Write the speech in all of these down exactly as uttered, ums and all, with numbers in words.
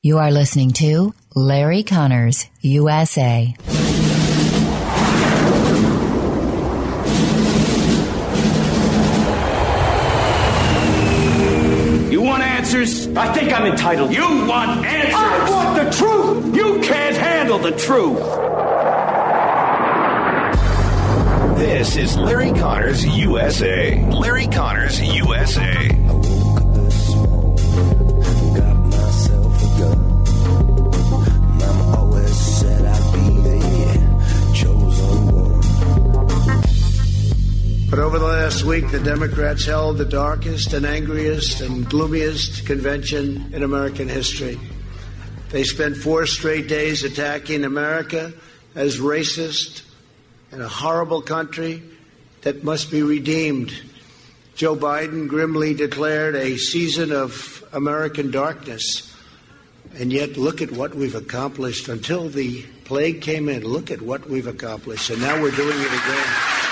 You are listening to Larry Connors, U S A. You want answers? I think I'm entitled. You want answers? I want the truth! You can't handle the truth! This is Larry Connors, U S A. Larry Connors, U S A. But over the last week, the Democrats held the darkest and angriest and gloomiest convention in American history. They spent four straight days attacking America as racist and a horrible country that must be redeemed. Joe Biden grimly declared a season of American darkness. And yet, look at what we've accomplished. Until the plague came in, look at what we've accomplished. And now we're doing it again.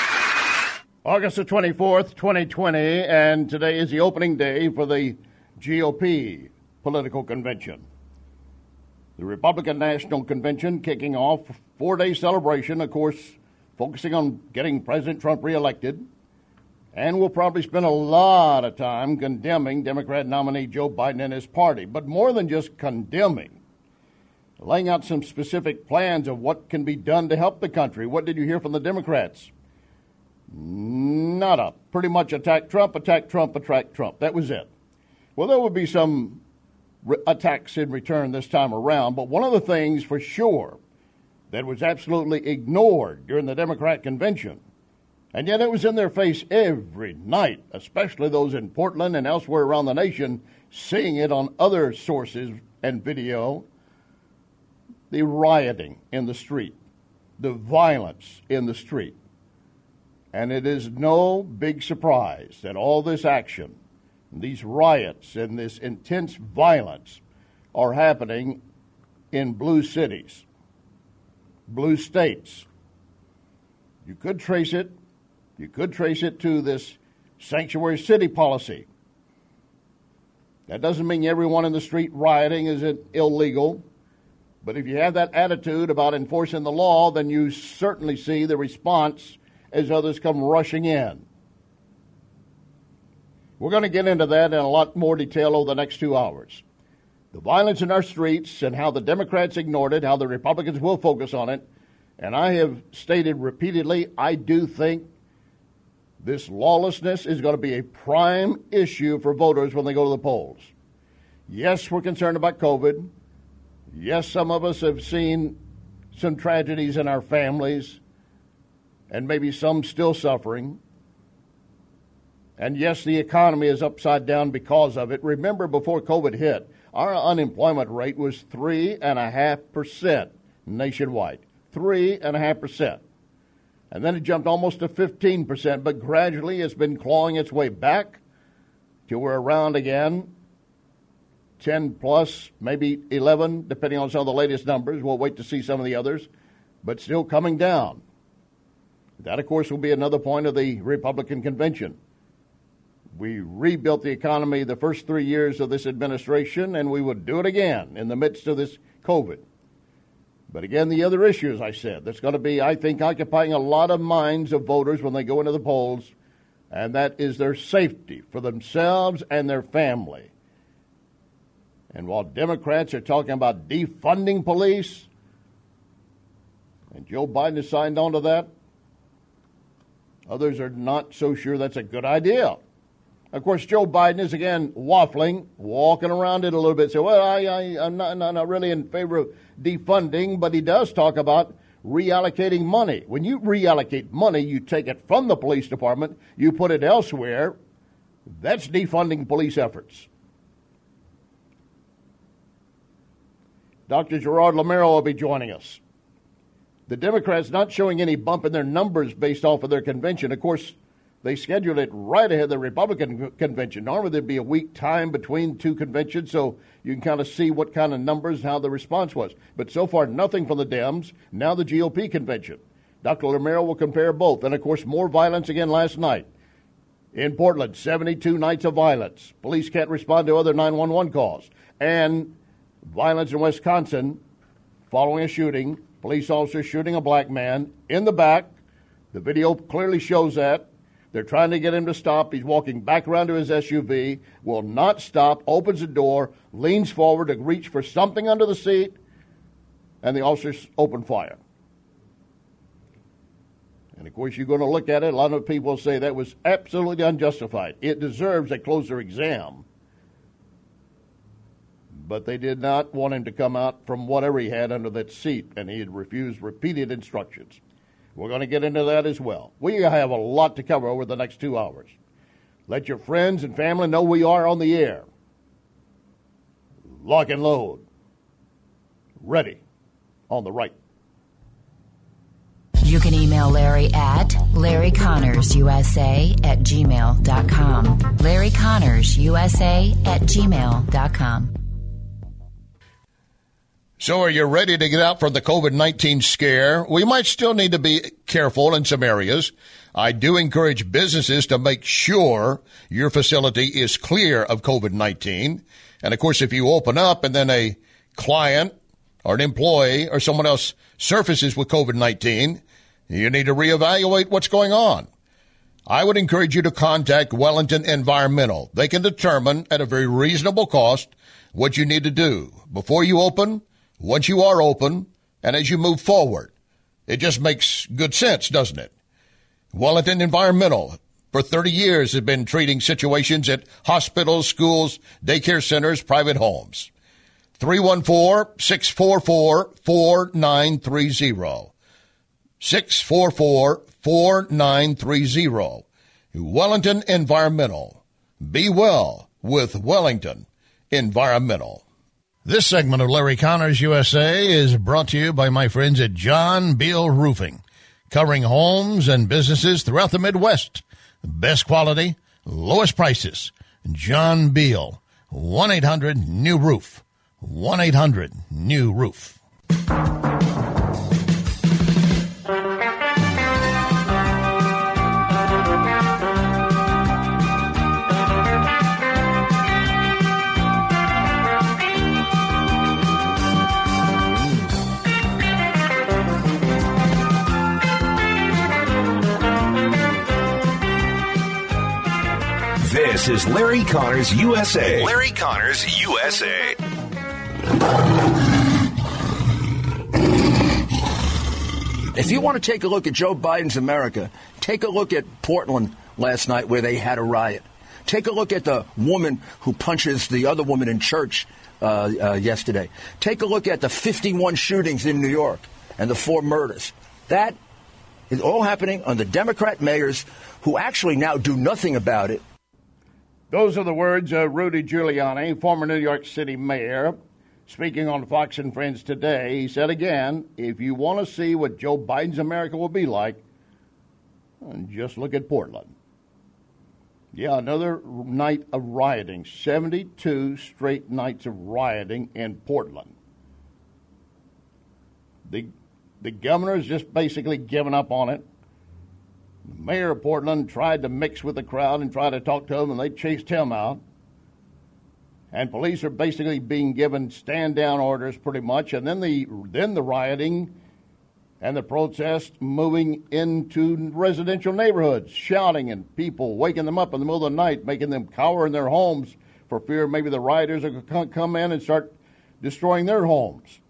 August the twenty-fourth, twenty twenty, and today is the opening day for the G O P political convention. The Republican National Convention kicking off a four-day celebration, of course, focusing on getting President Trump reelected, and we'll probably spend a lot of time condemning Democrat nominee Joe Biden and his party, but more than just condemning, laying out some specific plans of what can be done to help the country. What did you hear from the Democrats? Nada. Pretty much attack Trump, attack Trump, attack Trump. That was it. Well, there will be some re- attacks in return this time around, but one of the things for sure that was absolutely ignored during the Democrat convention, and yet it was in their face every night, especially those in Portland and elsewhere around the nation, seeing it on other sources and video, the rioting in the street, the violence in the street. And it is no big surprise that all this action, these riots and this intense violence are happening in blue cities, blue states. You could trace it, you could trace it to this sanctuary city policy. That doesn't mean everyone in the street rioting is illegal, but if you have that attitude about enforcing the law, then you certainly see the response as others come rushing in. We're going to get into that in a lot more detail over the next two hours. The violence in our streets and how the Democrats ignored it, how the Republicans will focus on it. And I have stated repeatedly, I do think this lawlessness is going to be a prime issue for voters when they go to the polls. Yes, we're concerned about COVID. Yes, some of us have seen some tragedies in our families, and maybe some still suffering. And yes, the economy is upside down because of it. Remember, before COVID hit, our unemployment rate was three point five percent nationwide. three point five percent. And then it jumped almost to fifteen percent, but gradually it's been clawing its way back till we're around again, ten plus, maybe eleven, depending on some of the latest numbers. We'll wait to see some of the others, but still coming down. That, of course, will be another point of the Republican convention. We rebuilt the economy the first three years of this administration, and we would do it again in the midst of this COVID. But again, the other issue, as I said, that's going to be, I think, occupying a lot of minds of voters when they go into the polls, and that is their safety for themselves and their family. And while Democrats are talking about defunding police, and Joe Biden has signed on to that, others are not so sure that's a good idea. Of course, Joe Biden is, again, waffling, walking around it a little bit. So, well, I, I, I'm not, not, not really in favor of defunding, but he does talk about reallocating money. When you reallocate money, you take it from the police department, you put it elsewhere. That's defunding police efforts. Doctor Gerard Lameiro will be joining us. The Democrats not showing any bump in their numbers based off of their convention. Of course, they scheduled it right ahead of the Republican convention. Normally, there'd be a week time between two conventions, so you can kind of see what kind of numbers and how the response was. But so far, nothing from the Dems. Now the G O P convention. Doctor Lameiro will compare both. And, of course, more violence again last night. In Portland, seventy-two nights of violence. Police can't respond to other nine one one calls. And Violence in Wisconsin following a shooting. Police officers shooting a black man in the back. The video clearly shows that. They're trying to get him to stop. He's walking back around to his S U V, will not stop, opens the door, leans forward to reach for something under the seat, and the officers open fire. And, of course, you're going to look at it. A lot of people say that was absolutely unjustified. It deserves a closer exam. But they did not want him to come out from whatever he had under that seat, and he had refused repeated instructions. We're going to get into that as well. We have a lot to cover over the next two hours. Let your friends and family know we are on the air. Lock and load. Ready. On the right. You can email Larry at Larry Connors U S A at gmail dot com. Larry Connors U S A at gmail dot com. So are you ready to get out from the covid nineteen scare? We might still need to be careful in some areas. I do encourage businesses to make sure your facility is clear of covid nineteen. And, of course, if you open up and then a client or an employee or someone else surfaces with covid nineteen, you need to reevaluate what's going on. I would encourage you to contact Wellington Environmental. They can determine at a very reasonable cost what you need to do before you open, once you are open, and as you move forward. It just makes good sense, doesn't it? Wellington Environmental, for thirty years, has been treating situations at hospitals, schools, daycare centers, private homes. three one four, six four four, four nine three zero. six four four, four nine three zero. Wellington Environmental. Be well with Wellington Environmental. This segment of Larry Connors U S A is brought to you by my friends at John Beal Roofing, covering homes and businesses throughout the Midwest. Best quality, lowest prices. John Beal, one eight hundred new roof. one eight hundred new roof. This is Larry Connors U S A. Larry Connors U S A. If you want to take a look at Joe Biden's America, take a look at Portland last night where they had a riot. Take a look at the woman who punches the other woman in church uh, uh, yesterday. Take a look at the fifty-one shootings in New York and the four murders. That is all happening under Democrat mayors who actually now do nothing about it. Those are the words of Rudy Giuliani, former New York City mayor, speaking on Fox and Friends today. He said again, if you want to see what Joe Biden's America will be like, just look at Portland. Yeah, another night of rioting, seventy-two straight nights of rioting in Portland. The, the governor has just basically given up on it. The mayor of Portland tried to mix with the crowd and try to talk to him, and they chased him out. And police are basically being given stand-down orders pretty much, and then the then the rioting and the protest moving into residential neighborhoods, shouting and people waking them up in the middle of the night, making them cower in their homes for fear maybe the rioters are going to come in and start destroying their homes.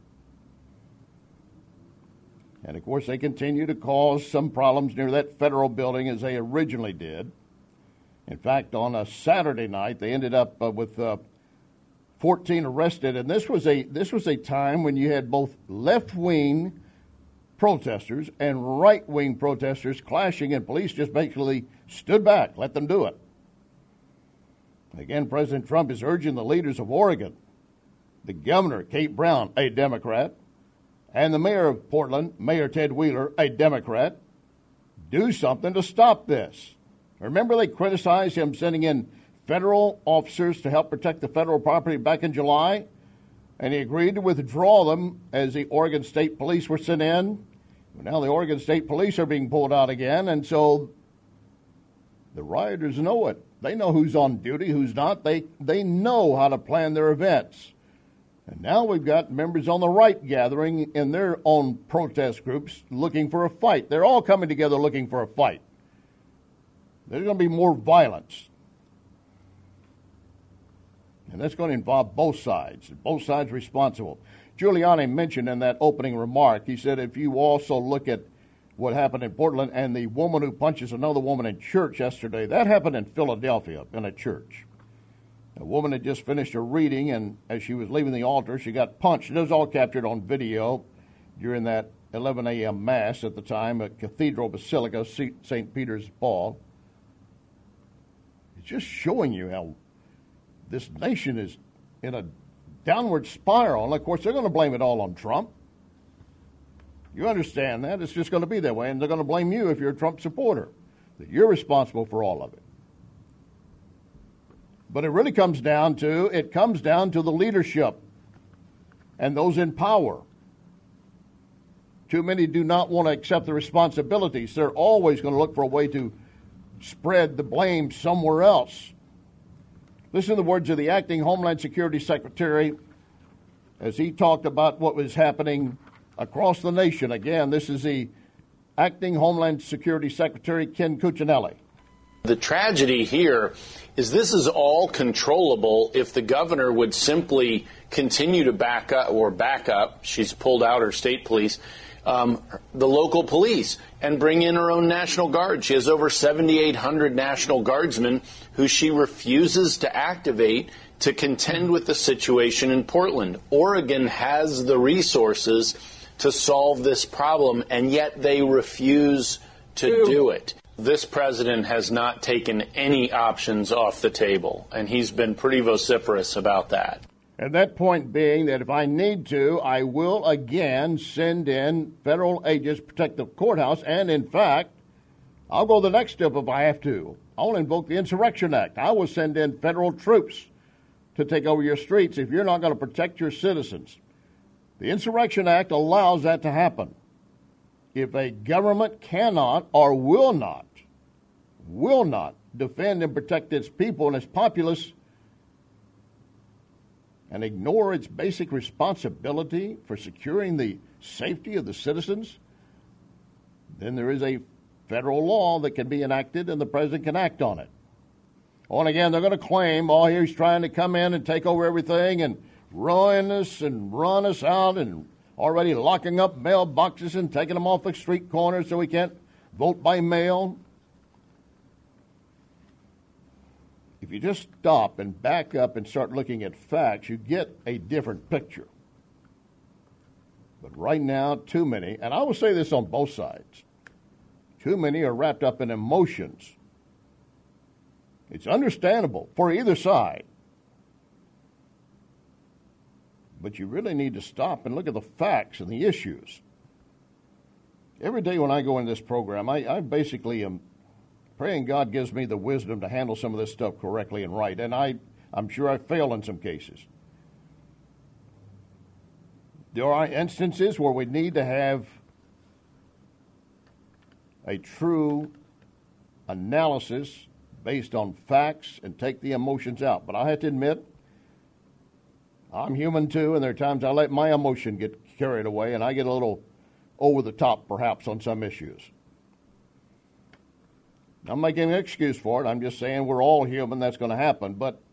And, of course, they continue to cause some problems near that federal building as they originally did. In fact, on a Saturday night, they ended up uh, with uh, fourteen arrested. And this was a this was a time when you had both left-wing protesters and right-wing protesters clashing, and police just basically stood back, let them do it. Again, President Trump is urging the leaders of Oregon, the governor, Kate Brown, a Democrat, and the mayor of Portland, Mayor Ted Wheeler, a Democrat, do something to stop this. Remember, they criticized him sending in federal officers to help protect the federal property back in July, and he agreed to withdraw them as the Oregon State Police were sent in. Now the Oregon State Police are being pulled out again, and so the rioters know it. They know who's on duty, who's not. They, they know how to plan their events. And now we've got members on the right gathering in their own protest groups looking for a fight. They're all coming together looking for a fight. There's going to be more violence. And that's going to involve both sides, both sides responsible. Giuliani mentioned in that opening remark, he said, if you also look at what happened in Portland and the woman who punches another woman in church yesterday, that happened in Philadelphia in a church. A woman had just finished a reading, and as she was leaving the altar, she got punched. It was all captured on video during that eleven a.m. Mass at the time at Cathedral Basilica, Saint Peter's Paul. It's just showing you how this nation is in a downward spiral. And, of course, they're going to blame it all on Trump. You understand that. It's just going to be that way, and they're going to blame you if you're a Trump supporter, that you're responsible for all of it. But it really comes down to, it comes down to the leadership and those in power. Too many do not want to accept the responsibilities. They're always going to look for a way to spread the blame somewhere else. Listen to the words of the acting Homeland Security Secretary as he talked about what was happening across the nation. Again, this is the acting Homeland Security Secretary, Ken Cuccinelli. The tragedy here is this is all controllable if the governor would simply continue to back up or back up. She's pulled out her state police, um, the local police, and bring in her own National Guard. She has over seventy-eight hundred National Guardsmen who she refuses to activate to contend with the situation in Portland. Oregon has the resources to solve this problem, and yet they refuse to do it. This president has not taken any options off the table, and he's been pretty vociferous about that. And that point being that if I need to, I will again send in federal agents to protect the courthouse, and in fact, I'll go the next step if I have to. I'll invoke the Insurrection Act. I will send in federal troops to take over your streets if you're not going to protect your citizens. The Insurrection Act allows that to happen. If a government cannot or will not, will not defend and protect its people and its populace and ignore its basic responsibility for securing the safety of the citizens, then there is a federal law that can be enacted and the president can act on it. Oh, and again, they're going to claim, oh, he's trying to come in and take over everything and ruin us and run us out and already locking up mailboxes and taking them off the street corners so we can't vote by mail. If you just stop and back up and start looking at facts, you get a different picture. But right now, too many, and I will say this on both sides, too many are wrapped up in emotions. It's understandable for either side. But you really need to stop and look at the facts and the issues. Every day when I go into this program, I, I basically am praying God gives me the wisdom to handle some of this stuff correctly and right. And I, I'm sure I fail in some cases. There are instances where we need to have a true analysis based on facts and take the emotions out. But I have to admit, I'm human too, and there are times I let my emotion get carried away, and I get a little over the top perhaps on some issues. I'm not making an excuse for it. I'm just saying we're all human. That's going to happen. But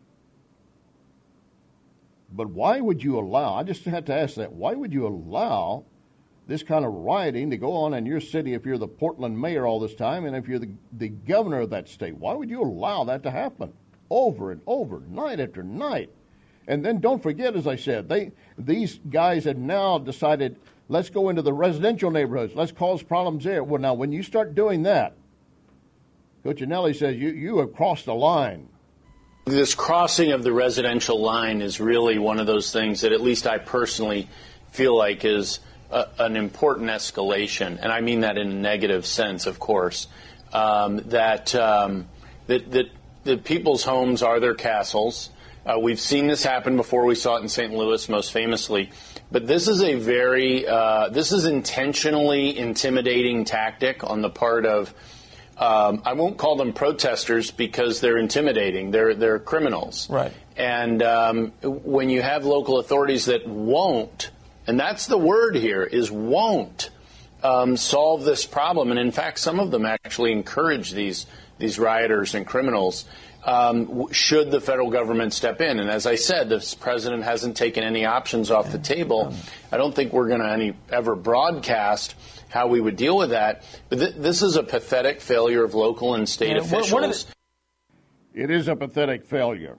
but why would you allow, I just had to ask that, why would you allow this kind of rioting to go on in your city if you're the Portland mayor all this time and if you're the, the governor of that state? Why would you allow that to happen over and over, night after night? And then don't forget, as I said, they these guys have now decided, let's go into the residential neighborhoods. Let's cause problems there. Well, now, when you start doing that, Cuccinelli says you, you have crossed the line. This crossing of the residential line is really one of those things that at least I personally feel like is a, an important escalation. And I mean that in a negative sense, of course, um, that, um, that, that, that people's homes are their castles. Uh, we've seen this happen before. We saw it in Saint Louis most famously. But this is a very, uh, this is intentionally intimidating tactic on the part of Um, I won't call them protesters because they're intimidating. They're they're criminals. Right. And um, when you have local authorities that won't, and that's the word here, is won't um, solve this problem. And in fact, some of them actually encourage these these rioters and criminals. Um, should the federal government step in? And as I said, this president hasn't taken any options off the table. I don't think we're going to any ever broadcast how we would deal with that. But th- this is a pathetic failure of local and state yeah, officials. What, what it is a pathetic failure.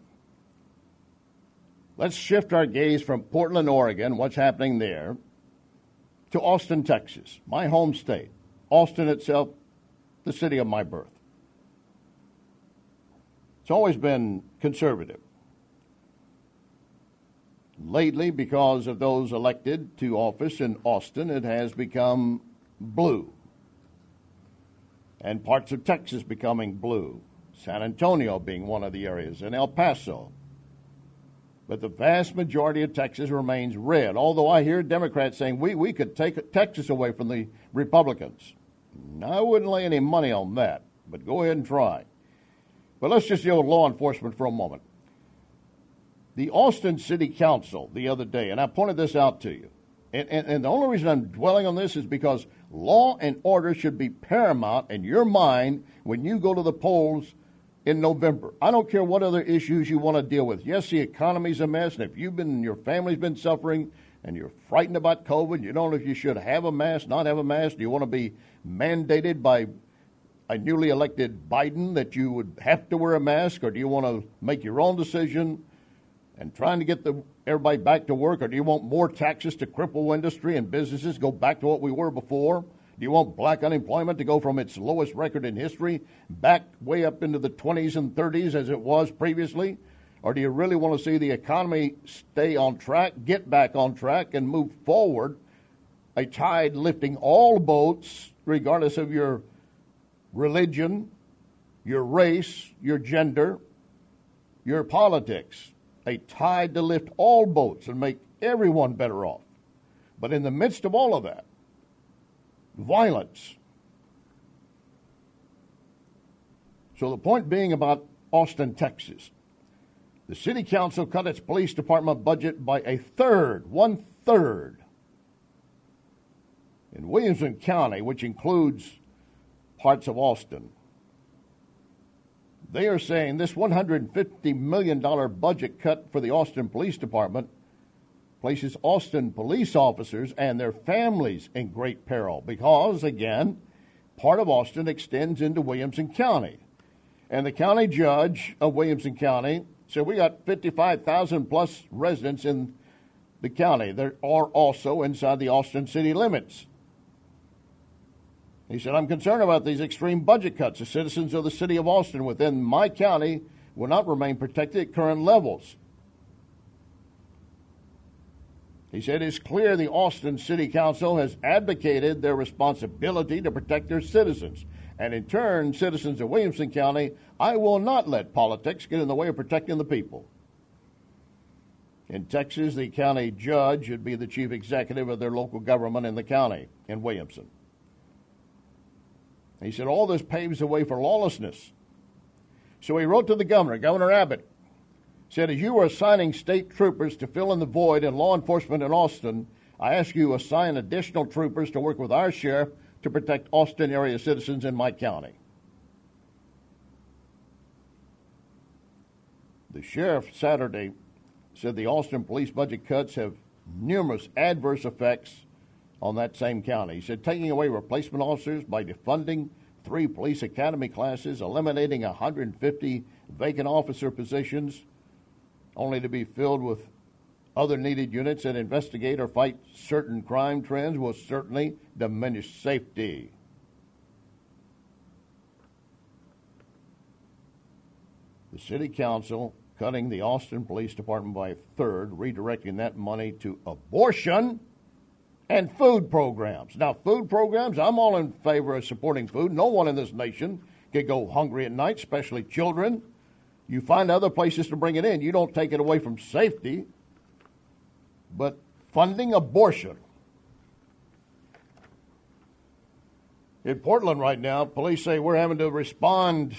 Let's shift our gaze from Portland, Oregon, what's happening there, to Austin, Texas, my home state. Austin itself, the city of my birth. It's always been conservative. Lately, because of those elected to office in Austin, it has become blue. And parts of Texas becoming blue. San Antonio being one of the areas, and El Paso. But the vast majority of Texas remains red, although I hear Democrats saying we, we could take Texas away from the Republicans. I wouldn't lay any money on that, but go ahead and try. But let's just deal with law enforcement for a moment. The Austin City Council the other day, and I pointed this out to you, and, and, and the only reason I'm dwelling on this is because law and order should be paramount in your mind when you go to the polls in November. I don't care what other issues you want to deal with. Yes, the economy's a mess, and if you've been, your family's been suffering, and you're frightened about COVID, you don't know if you should have a mask, not have a mask. Do you want to be mandated by a newly elected Biden that you would have to wear a mask, or do you want to make your own decision and trying to get the, everybody back to work, or do you want more taxes to cripple industry and businesses, go back to what we were before? Do you want black unemployment to go from its lowest record in history back way up into the twenties and thirties as it was previously? Or do you really want to see the economy stay on track, get back on track, and move forward, a tide lifting all boats, regardless of your religion, your race, your gender, your politics, a tide to lift all boats and make everyone better off. But in the midst of all of that, violence. So the point being about Austin, Texas, the city council cut its police department budget by a third, one third. In Williamson County, which includes parts of Austin, they are saying this one hundred fifty million dollars budget cut for the Austin Police Department places Austin police officers and their families in great peril because, again, part of Austin extends into Williamson County. And the county judge of Williamson County said we got fifty-five thousand plus residents in the county that are also inside the Austin city limits. He said, I'm concerned about these extreme budget cuts. The citizens of the city of Austin within my county will not remain protected at current levels. He said, it's clear the Austin City Council has advocated their responsibility to protect their citizens. And in turn, citizens of Williamson County, I will not let politics get in the way of protecting the people. In Texas, the county judge should be the chief executive of their local government in the county in Williamson. He said, all this paves the way for lawlessness. So he wrote to the governor, Governor Abbott, said, as you are assigning state troopers to fill in the void in law enforcement in Austin, I ask you to assign additional troopers to work with our sheriff to protect Austin area citizens in my county. The sheriff Saturday said the Austin police budget cuts have numerous adverse effects on that same county. He said taking away replacement officers by defunding three police academy classes, eliminating one hundred fifty vacant officer positions, only to be filled with other needed units that investigate or fight certain crime trends will certainly diminish safety. The city council cutting the Austin Police Department by a third, redirecting that money to abortion and food programs. Now, food programs, I'm all in favor of supporting food. No one in this nation can go hungry at night, especially children. You find other places to bring it in. You don't take it away from safety. But funding abortion. In Portland right now, police say we're having to respond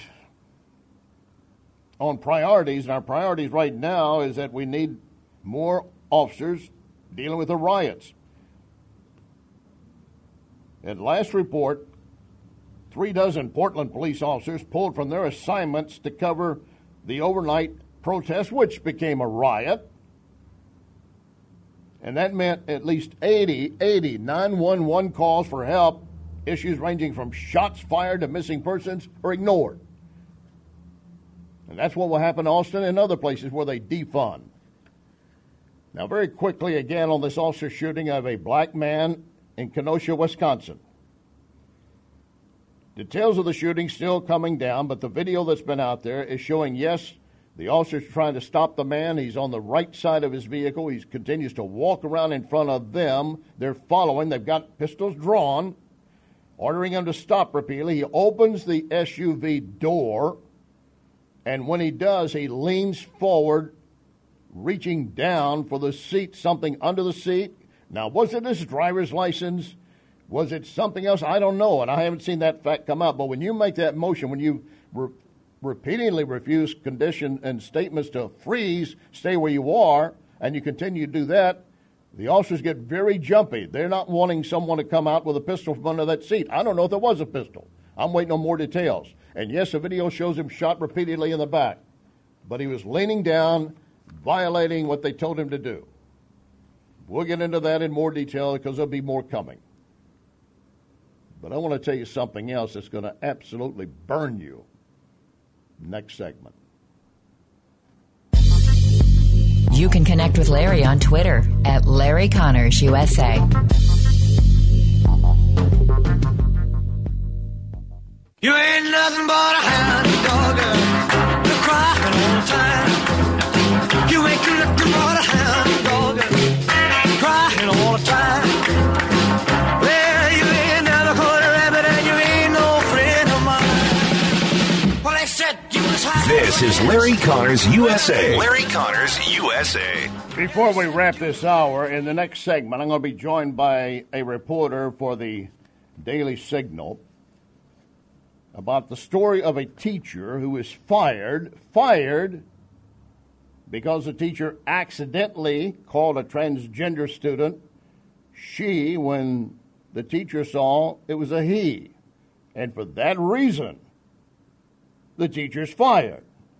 on priorities, and our priorities right now is that we need more officers dealing with the riots. At last report, three dozen Portland police officers pulled from their assignments to cover the overnight protest, which became a riot. And that meant at least eighty, eighty nine one one calls for help. Issues ranging from shots fired to missing persons are ignored. And that's what will happen in Austin and other places where they defund. Now, very quickly, again, on this officer shooting of a black man in Kenosha, Wisconsin. Details of the shooting still coming down, but the video that's been out there is showing, yes, the officer's trying to stop the man. He's on the right side of his vehicle. He continues to walk around in front of them. They're following. They've got pistols drawn, ordering him to stop repeatedly. He opens the S U V door, and when he does, he leans forward, reaching down for the seat, something under the seat. Now, was it his driver's license? Was it something else? I don't know, and I haven't seen that fact come out. But when you make that motion, when you re- repeatedly refuse condition and statements to freeze, stay where you are, and you continue to do that, the officers get very jumpy. They're not wanting someone to come out with a pistol from under that seat. I don't know if there was a pistol. I'm waiting on more details. And yes, the video shows him shot repeatedly in the back. But he was leaning down, violating what they told him to do. We'll get into that in more detail because there'll be more coming. But I want to tell you something else that's going to absolutely burn you. Next segment. You can connect with Larry on Twitter at Larry Connors U S A. You ain't nothing but a hound dog, you're crying all the time. You ain't nothing but a hound dog, crying all the time. Well, you ain't never caught a rabbit and you ain't no friend of mine. Well, they said you was high. This is Larry Connors U S A. Larry Connors U S A. Before we wrap this hour, in the next segment, I'm going to be joined by a reporter for the Daily Signal about the story of a teacher who is fired, fired because the teacher accidentally called a transgender student she when the teacher saw it was a he. And for that reason, the teacher's fired.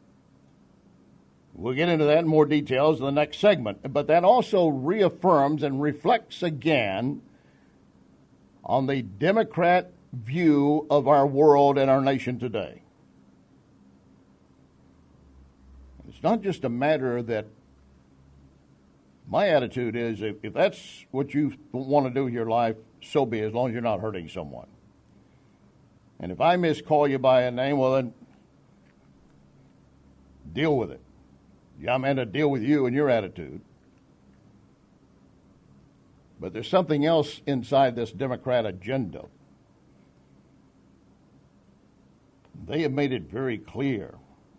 We'll get into that in more details in the next segment. But that also reaffirms and reflects again on the Democrat view of our world and our nation today. It's not just a matter that my attitude is if, if that's what you want to do with your life, so be it, as long as you're not hurting someone. And if I miscall you by a name, well then deal with it. Yeah, I'm going to deal with you and your attitude. But there's something else inside this Democrat agenda. They have made it very clear,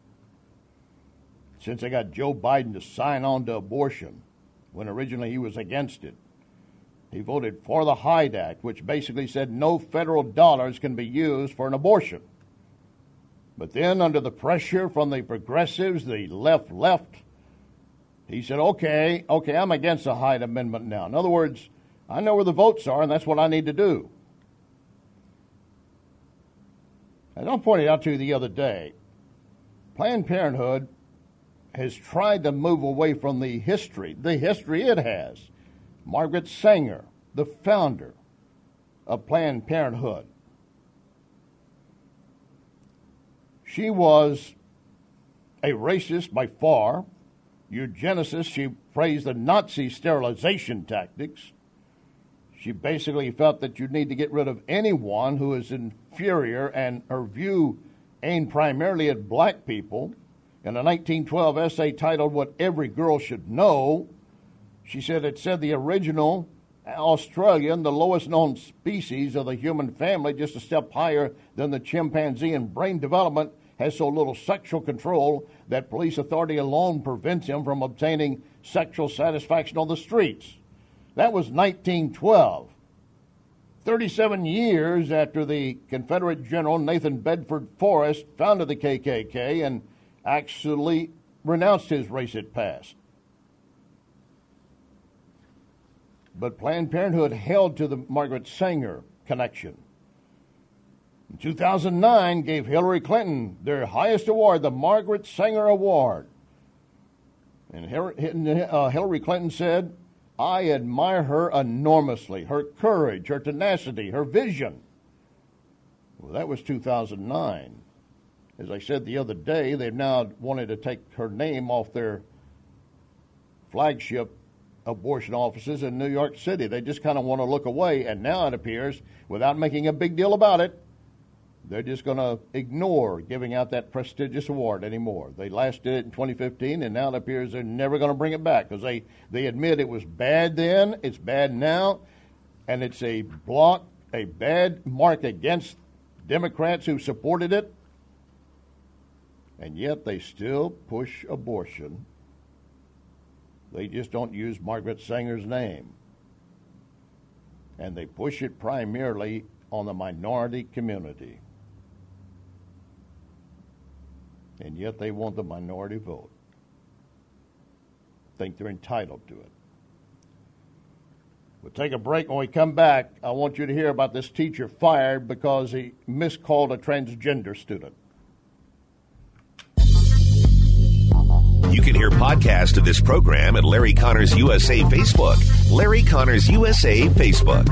since they got Joe Biden to sign on to abortion, when originally he was against it. He voted for the Hyde Act, which basically said no federal dollars can be used for an abortion. But then, under the pressure from the progressives, the left-left, he said, okay, okay, I'm against the Hyde Amendment now. In other words, I know where the votes are, and that's what I need to do. As I pointed out to you the other day, Planned Parenthood has tried to move away from the history, the history it has. Margaret Sanger, the founder of Planned Parenthood. She was a racist by far, eugenicist. She praised the Nazi sterilization tactics. She basically felt that you need to get rid of anyone who is inferior, and her view aimed primarily at black people. In a nineteen twelve essay titled What Every Girl Should Know, she said it said the original Australian, the lowest known species of the human family, just a step higher than the chimpanzee in brain development, has so little sexual control that police authority alone prevents him from obtaining sexual satisfaction on the streets. That was nineteen twelve. thirty-seven years after the Confederate General Nathan Bedford Forrest founded the K K K and actually renounced his racist past. But Planned Parenthood held to the Margaret Sanger connection. In two thousand nine, gave Hillary Clinton their highest award, the Margaret Sanger Award. And Hillary Clinton said, I admire her enormously, her courage, her tenacity, her vision. Well, that was two thousand nine. As I said the other day, they've now wanted to take her name off their flagship abortion offices in New York City. They just kind of want to look away, and now it appears, without making a big deal about it, they're just going to ignore giving out that prestigious award anymore. They last did it in twenty fifteen, and now it appears they're never going to bring it back because they, they admit it was bad then, it's bad now, and it's a blot, a bad mark against Democrats who supported it, and yet they still push abortion. They just don't use Margaret Sanger's name. And they push it primarily on the minority community. And yet they want the minority vote. Think they're entitled to it. We'll take a break. When we come back, I want you to hear about this teacher fired because he miscalled a transgender student. You can hear podcasts of this program at Larry Connors U S A Facebook. Larry Connors U S A Facebook.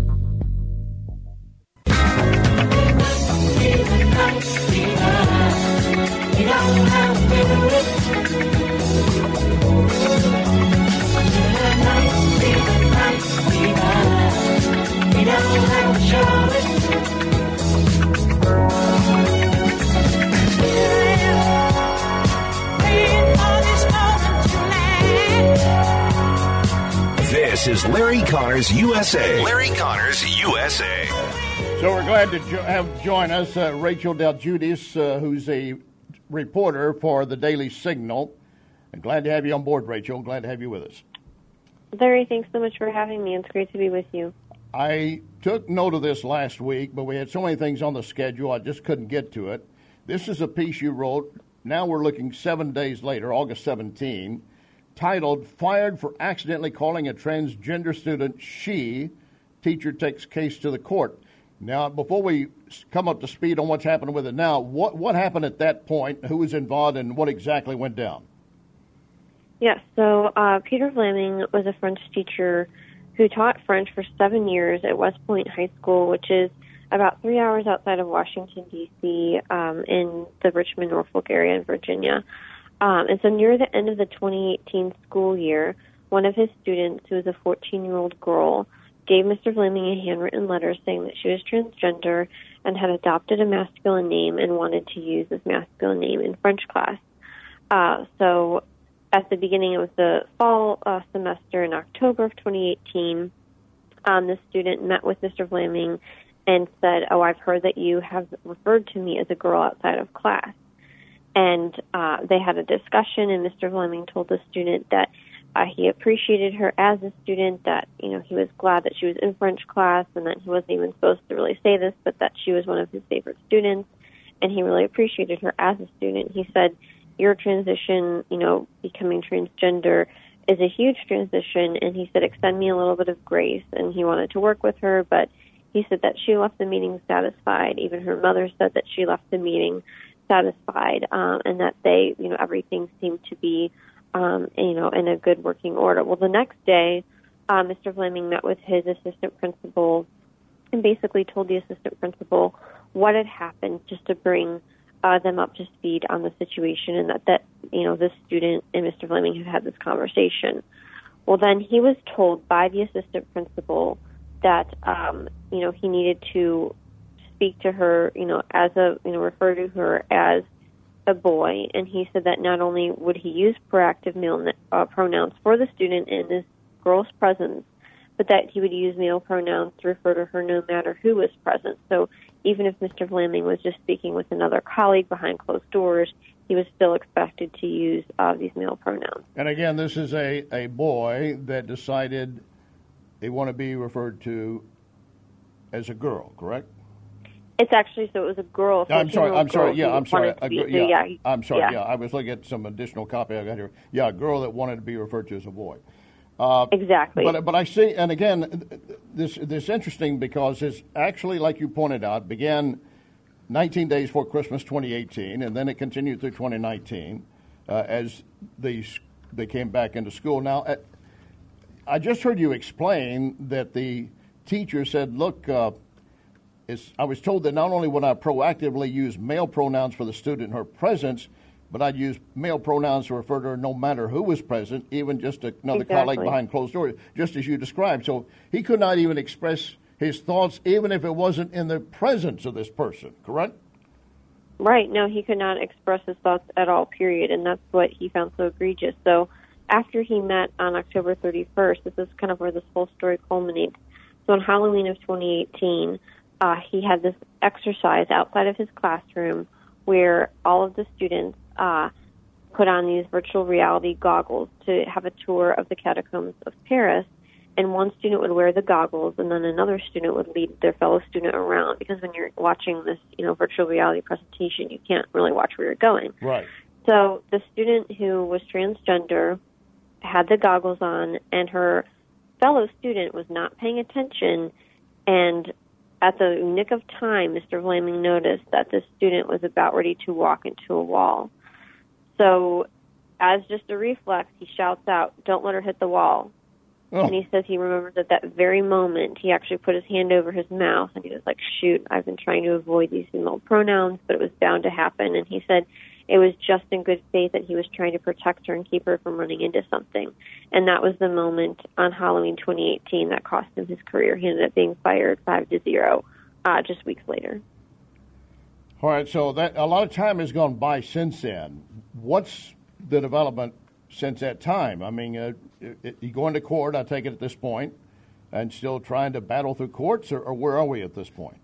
This is Larry Connors U S A. Larry Connors U S A. So we're glad to jo- have join us uh, Rachel Del Giudice, uh, who's a reporter for the Daily Signal. And glad to have you on board, Rachel. Glad to have you with us. Larry, thanks so much for having me. It's great to be with you. I took note of this last week, but we had so many things on the schedule, I just couldn't get to it. This is a piece you wrote. Now we're looking seven days later, August seventeenth, titled, Fired for Accidentally Calling a Transgender Student She, Teacher Takes Case to the Court. Now, before we come up to speed on what's happening with it now, what, what happened at that point, who was involved, and what exactly went down? Yes, so uh, Peter Flaming was a French teacher who taught French for seven years at West Point High School, which is about three hours outside of Washington, D C, um, in the Richmond, Norfolk area in Virginia. Um, and so near the end of the twenty eighteen school year, one of his students, who was a fourteen-year-old girl, gave Mister Flaming a handwritten letter saying that she was transgender and had adopted a masculine name and wanted to use this masculine name in French class. Uh, so at the beginning of the fall uh, semester in October of twenty eighteen, um, the student met with Mister Flaming and said, oh, I've heard that you have referred to me as a girl outside of class. And uh, they had a discussion, and Mister Fleming told the student that uh, he appreciated her as a student, that, you know, he was glad that she was in French class, and that he wasn't even supposed to really say this, but that she was one of his favorite students, and he really appreciated her as a student. He said, your transition, you know, becoming transgender is a huge transition, and he said, extend me a little bit of grace, and he wanted to work with her, but he said that she left the meeting satisfied. Even her mother said that she left the meeting satisfied, um, and that they, you know, everything seemed to be, um, you know, in a good working order. Well, the next day, uh, Mister Fleming met with his assistant principal and basically told the assistant principal what had happened, just to bring uh, them up to speed on the situation, and that, that, you know, this student and Mister Fleming had had this conversation. Well, then he was told by the assistant principal that, um, you know, he needed to speak to her, you know, as a, you know, refer to her as a boy. And he said that not only would he use proactive male uh, pronouns for the student in this girl's presence, but that he would use male pronouns to refer to her no matter who was present. So even if Mister Fleming was just speaking with another colleague behind closed doors, he was still expected to use uh, these male pronouns. And again, this is a, a boy that decided they want to be referred to as a girl, correct? It's actually, so it was a girl. I'm sorry, I'm sorry, girl yeah, who I'm sorry. wanted to A be- gir- so yeah, yeah, he- I'm sorry, yeah. yeah, I was looking at some additional copy I got here. Yeah, a girl that wanted to be referred to as a boy. Uh, Exactly. But but I see, and again, this this interesting because it's actually, like you pointed out, began nineteen days before Christmas, twenty eighteen, and then it continued through twenty nineteen uh, as they they came back into school. Now, uh, I just heard you explain that the teacher said, "Look." Uh, Is, I was told that not only would I proactively use male pronouns for the student in her presence, but I'd use male pronouns to refer to her no matter who was present, even just another Exactly. colleague behind closed doors, just as you described. So he could not even express his thoughts, even if it wasn't in the presence of this person, correct? Right. No, he could not express his thoughts at all, period, and that's what he found so egregious. So after he met on October thirty-first, this is kind of where this whole story culminates. So on Halloween of twenty eighteen, uh, he had this exercise outside of his classroom where all of the students uh, put on these virtual reality goggles to have a tour of the catacombs of Paris. And one student would wear the goggles, and then another student would lead their fellow student around. Because when you're watching this, you know, virtual reality presentation, you can't really watch where you're going. Right. So the student who was transgender had the goggles on, and her fellow student was not paying attention. And at the nick of time, Mister Vlaming noticed that the student was about ready to walk into a wall. So, as just a reflex, he shouts out, "Don't let her hit the wall." Oh. And he says he remembers at that very moment he actually put his hand over his mouth and he was like, shoot, I've been trying to avoid these female pronouns, but it was bound to happen. And he said it was just in good faith that he was trying to protect her and keep her from running into something. And that was the moment on Halloween twenty eighteen that cost him his career. He ended up being fired five to zero uh, just weeks later. All right, so that a lot of time has gone by since then. What's the development since that time? I mean, uh, you go into court, I take it at this point, and still trying to battle through courts, or, or where are we at this point?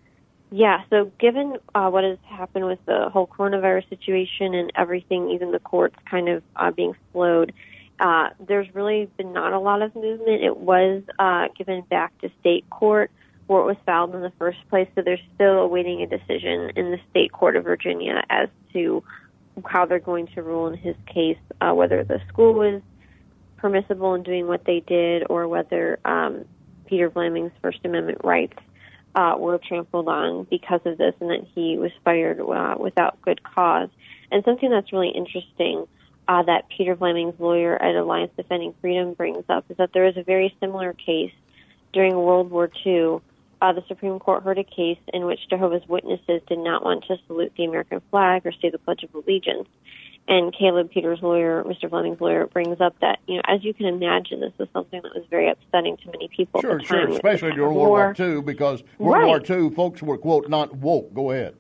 Yeah, so given uh, what has happened with the whole coronavirus situation and everything, even the courts kind of uh, being slowed, uh, there's really been not a lot of movement. It was uh, given back to state court where it was filed in the first place, so they're still awaiting a decision in the state court of Virginia as to how they're going to rule in his case, uh, whether the school was permissible in doing what they did or whether um, Peter Vlaming's First Amendment rights uh, were trampled on because of this and that he was fired uh, without good cause. And something that's really interesting uh, that Peter Vlaming's lawyer at Alliance Defending Freedom brings up is that there is a very similar case during World War Two. Uh, the Supreme Court heard a case in which Jehovah's Witnesses did not want to salute the American flag or say the Pledge of Allegiance. And Caleb Peters' lawyer, Mister Fleming's lawyer, brings up that, you know, as you can imagine, this was something that was very upsetting to many people Sure, at the time. sure, especially during World War Two, because World Right. War Two, folks were, quote, not woke. Go ahead.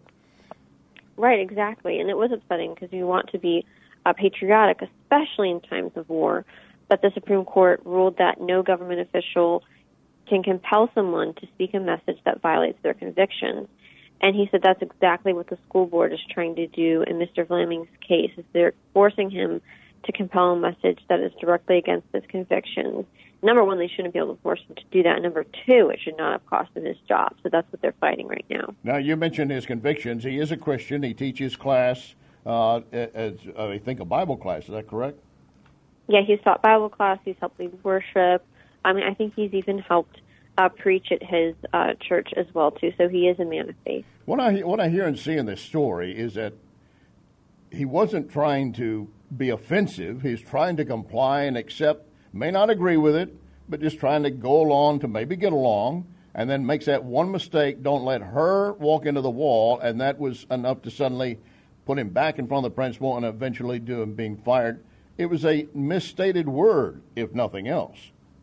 Right, exactly. And it was upsetting because you want to be uh, patriotic, especially in times of war. But the Supreme Court ruled that no government official can compel someone to speak a message that violates their convictions. And he said that's exactly what the school board is trying to do in Mister Vlaming's case, is they're forcing him to compel a message that is directly against his convictions. Number one, they shouldn't be able to force him to do that. Number two, it should not have cost him his job. So that's what they're fighting right now. Now, you mentioned his convictions. He is a Christian. He teaches class, uh, as, uh, I think, a Bible class. Is that correct? Yeah, he's taught Bible class. He's helped lead worship. I mean, I think he's even helped uh, preach at his uh, church as well, too. So he is a man of faith. What I, what I hear and see in this story is that he wasn't trying to be offensive. He's trying to comply and accept, may not agree with it, but just trying to go along to maybe get along, and then makes that one mistake, don't let her walk into the wall, and that was enough to suddenly put him back in front of the principal and eventually do him being fired. It was a misstated word, if nothing else.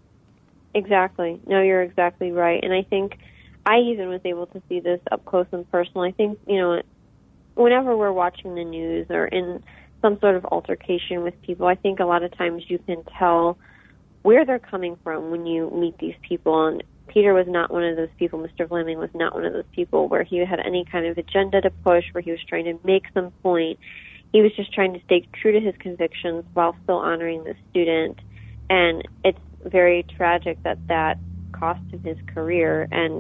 Exactly. No, you're exactly right. And I think I even was able to see this up close and personal. I think, you know, whenever we're watching the news or in some sort of altercation with people, I think a lot of times you can tell where they're coming from when you meet these people. And Peter was not one of those people. Mister Vlaming was not one of those people where he had any kind of agenda to push, where he was trying to make some point. He was just trying to stay true to his convictions while still honoring the student. And it's very tragic that that cost him his career. And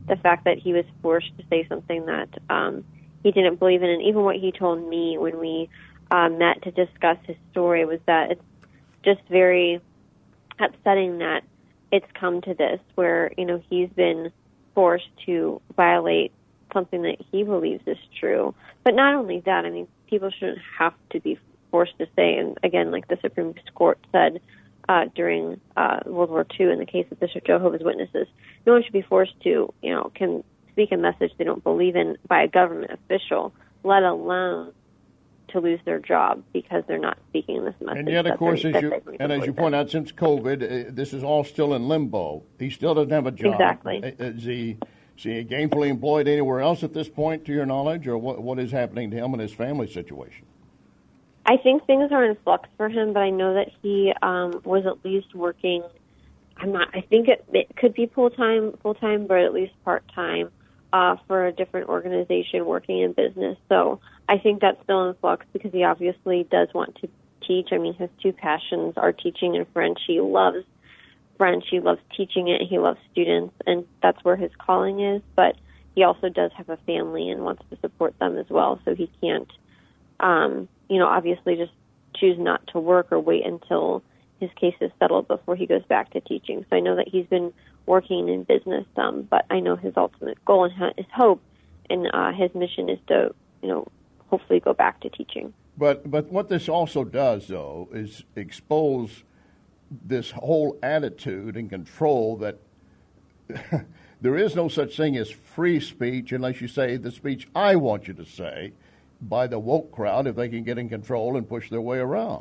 the fact that he was forced to say something that um, he didn't believe in. And even what he told me when we uh, met to discuss his story was that it's just very upsetting that it's come to this, where, you know, he's been forced to violate something that he believes is true. But not only that, I mean, people shouldn't have to be forced to say, and again, like the Supreme Court said uh, during uh, World War Two in the case of the Jehovah's Witnesses, no one should be forced to, you know, can speak a message they don't believe in by a government official, let alone to lose their job because they're not speaking this message. And yet, of course, as you, and as you point out, since COVID, uh, this is all still in limbo. He still doesn't have a job. Exactly. Is he, is he gainfully employed anywhere else at this point, to your knowledge, or what, what is happening to him and his family situation? I think things are in flux for him, but I know that he um, was at least working. I'm not. I think it, it could be full time, full time, but at least part time uh, for a different organization working in business. So I think that's still in flux because he obviously does want to teach. I mean, his two passions are teaching and French. He loves French. He loves teaching it. He loves students, and that's where his calling is. But he also does have a family and wants to support them as well. So he can't. Um, you know, obviously just choose not to work or wait until his case is settled before he goes back to teaching. So I know that he's been working in business some, but I know his ultimate goal and his hope and uh, his mission is to, you know, hopefully go back to teaching. But but what this also does, though, is expose this whole attitude and control that there is no such thing as free speech unless you say the speech I want you to say, by the woke crowd if they can get in control and push their way around.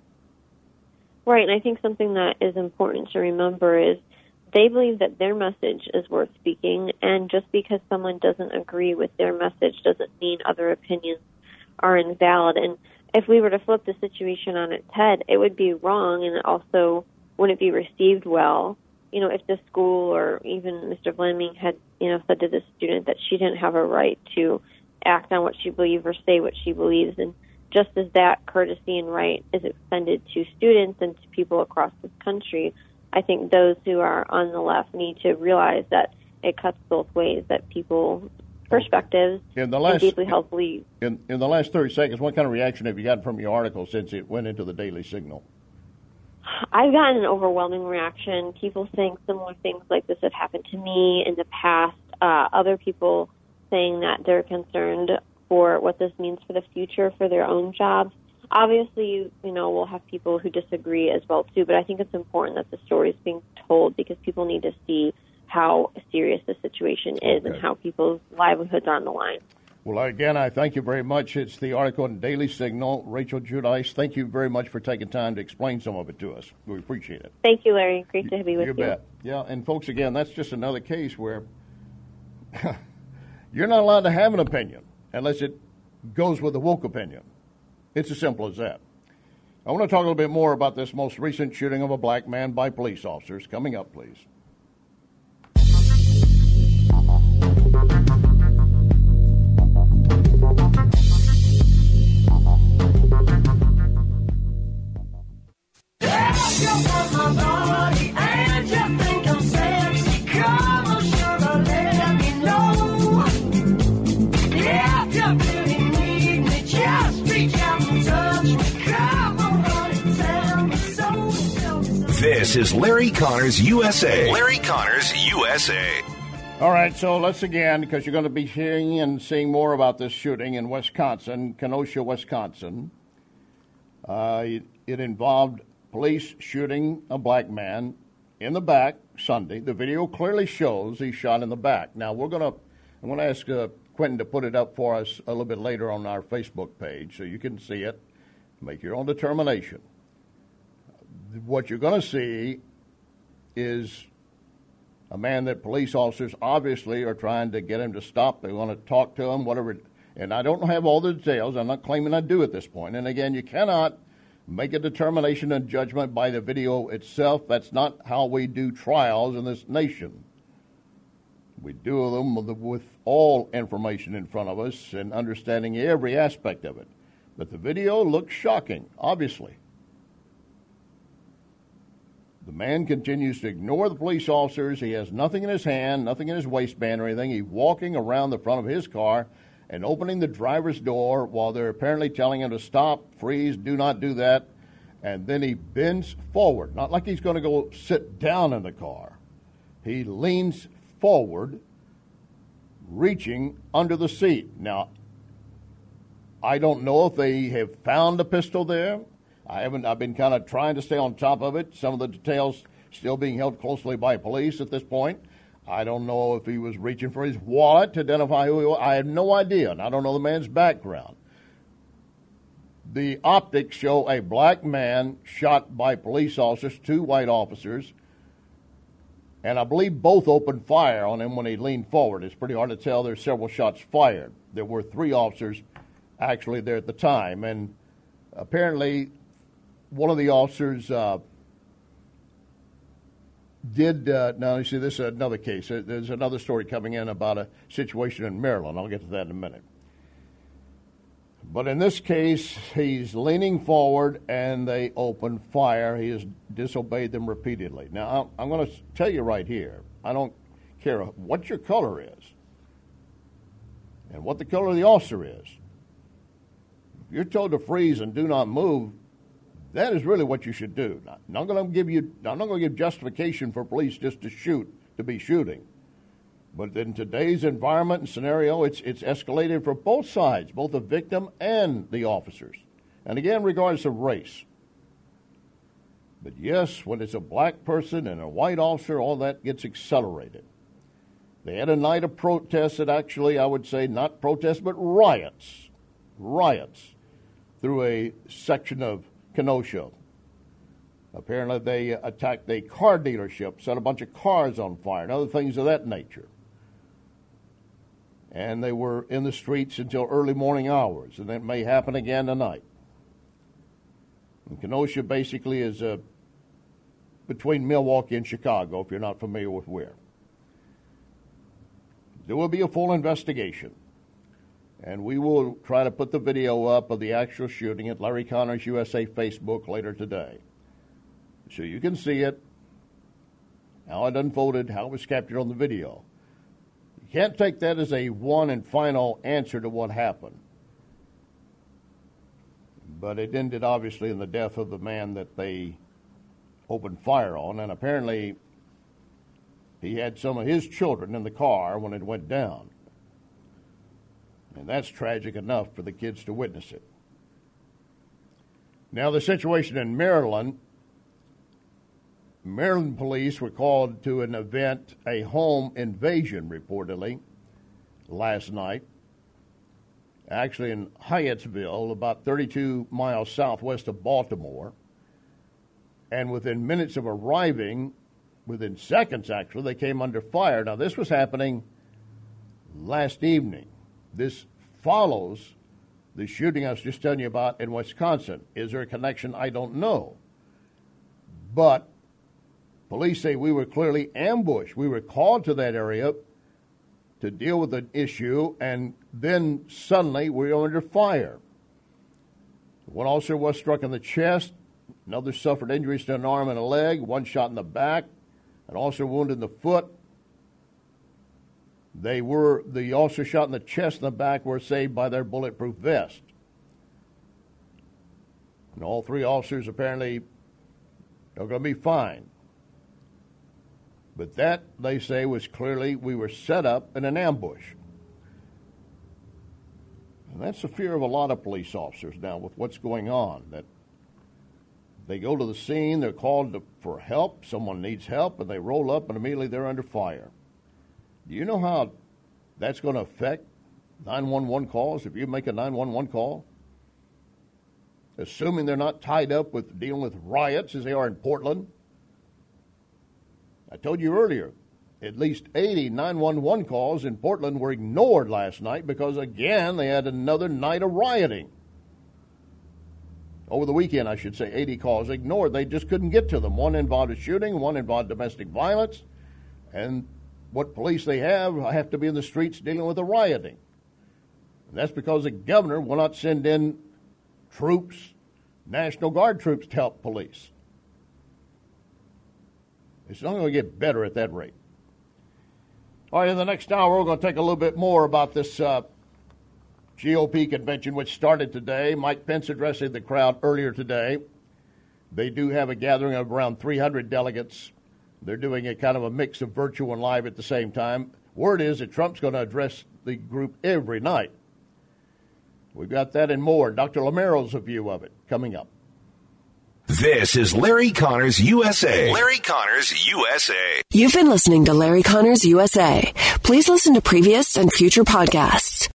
Right, and I think something that is important to remember is they believe that their message is worth speaking, and just because someone doesn't agree with their message doesn't mean other opinions are invalid. And if we were to flip the situation on its head, it would be wrong, and it also wouldn't be received well. You know, if the school or even Mister Fleming had, you know, said to the student that she didn't have a right to act on what she believes or say what she believes. And just as that courtesy and right is extended to students and to people across this country, I think those who are on the left need to realize that it cuts both ways, that people's perspectives in the last, and deeply held beliefs. In, in the last thirty seconds, what kind of reaction have you gotten from your article since it went into the Daily Signal? I've gotten an overwhelming reaction. People saying similar things like this have happened to me in the past. Uh, other people saying that they're concerned for what this means for the future for their own jobs. Obviously, you know, we'll have people who disagree as well, too, but I think it's important that the story is being told because people need to see how serious the situation is okay. and how people's livelihoods are on the line. Well, again, I thank you very much. It's the article in Daily Signal. Rachel Giudice, thank you very much for taking time to explain some of it to us. We appreciate it. Thank you, Larry. Great to be with you. You bet. Yeah, and folks, again, that's just another case where you're not allowed to have an opinion unless it goes with the woke opinion. It's as simple as that. I want to talk a little bit more about this most recent shooting of a black man by police officers. Coming up, please. This is Larry Connors U S A. Larry Connors U S A. All right, so let's again, because you're going to be hearing and seeing more about this shooting in Wisconsin, Kenosha, Wisconsin. Uh, it, it involved police shooting a black man in the back Sunday. The video clearly shows he's shot in the back. Now, we're going to, I'm going to ask uh, Quentin to put it up for us a little bit later on our Facebook page so you can see it, make your own determination. What you're going to see is a man that police officers obviously are trying to get him to stop. They want to talk to him, whatever. And I don't have all the details. I'm not claiming I do at this point. And again, you cannot make a determination and judgment by the video itself. That's not how we do trials in this nation. We do them with all information in front of us and understanding every aspect of it. But the video looks shocking, obviously. The man continues to ignore the police officers. He has nothing in his hand, nothing in his waistband or anything. He's walking around the front of his car and opening the driver's door while they're apparently telling him to stop, freeze, do not do that. And then he bends forward, not like he's going to go sit down in the car. He leans forward, reaching under the seat. Now, I don't know if they have found a pistol there. I haven't. I've been kind of trying to stay on top of it. Some of the details still being held closely by police at this point. I don't know if he was reaching for his wallet to identify who he was. I have no idea, and I don't know the man's background. The optics show a black man shot by police officers, two white officers, and I believe both opened fire on him when he leaned forward. It's pretty hard to tell. There's several shots fired. There were three officers actually there at the time, and apparently one of the officers uh, did, uh, now you see this is another case. There's another story coming in about a situation in Maryland. I'll get to that in a minute. But in this case, he's leaning forward and they open fire. He has disobeyed them repeatedly. Now, I'm going to tell you right here, I don't care what your color is and what the color of the officer is. If you're told to freeze and do not move, that is really what you should do. I'm not going to give you. I'm not going to give justification for police just to shoot to be shooting. But in today's environment and scenario, it's it's escalated for both sides, both the victim and the officers. And again, regardless of race. But yes, when it's a black person and a white officer, all that gets accelerated. They had a night of protests that actually, I would say, not protests, but riots. Riots through a section of Kenosha. Apparently they attacked a car dealership, set a bunch of cars on fire, and other things of that nature. And they were in the streets until early morning hours, and that may happen again tonight. And Kenosha basically is uh, between Milwaukee and Chicago, if you're not familiar with where. There will be a full investigation. And we will try to put the video up of the actual shooting at Larry Connors U S A Facebook later today. So you can see it, how it unfolded, how it was captured on the video. You can't take that as a one and final answer to what happened. But it ended, obviously, in the death of the man that they opened fire on. And apparently he had some of his children in the car when it went down. And that's tragic enough for the kids to witness it. Now, the situation in Maryland, Maryland police were called to an event, a home invasion, reportedly, last night, actually in Hyattsville, about thirty-two miles southwest of Baltimore. And within minutes of arriving, within seconds actually, they came under fire. Now, this was happening last evening. This follows the shooting I was just telling you about in Wisconsin. Is there a connection? I don't know. But police say we were clearly ambushed. We were called to that area to deal with an issue, and then suddenly we were under fire. One officer was struck in the chest. Another suffered injuries to an arm and a leg. One shot in the back. An officer wounded in the foot. They were, the officer shot in the chest and the back were saved by their bulletproof vest. And all three officers apparently are going to be fine. But that, they say, was clearly, we were set up in an ambush. And that's the fear of a lot of police officers now with what's going on, that they go to the scene, they're called to, for help, someone needs help, and they roll up and immediately they're under fire. Do you know how that's going to affect nine one one calls if you make a nine one one call? Assuming they're not tied up with dealing with riots as they are in Portland. I told you earlier, at least eighty nine one one calls in Portland were ignored last night because, again, they had another night of rioting. Over the weekend, I should say, eighty calls ignored. They just couldn't get to them. One involved a shooting, one involved domestic violence, and what police they have have to be in the streets dealing with the rioting. And that's because the governor will not send in troops, National Guard troops, to help police. It's not going to get better at that rate. All right, in the next hour, we're going to take a little bit more about this uh, G O P convention, which started today. Mike Pence addressing the crowd earlier today. They do have a gathering of around three hundred delegates. They're doing a kind of a mix of virtual and live at the same time. Word is that Trump's going to address the group every night. We've got that and more. Doctor Lamero's view of it coming up. This is Larry Connors U S A. Larry Connors U S A. You've been listening to Larry Connors U S A. Please listen to previous and future podcasts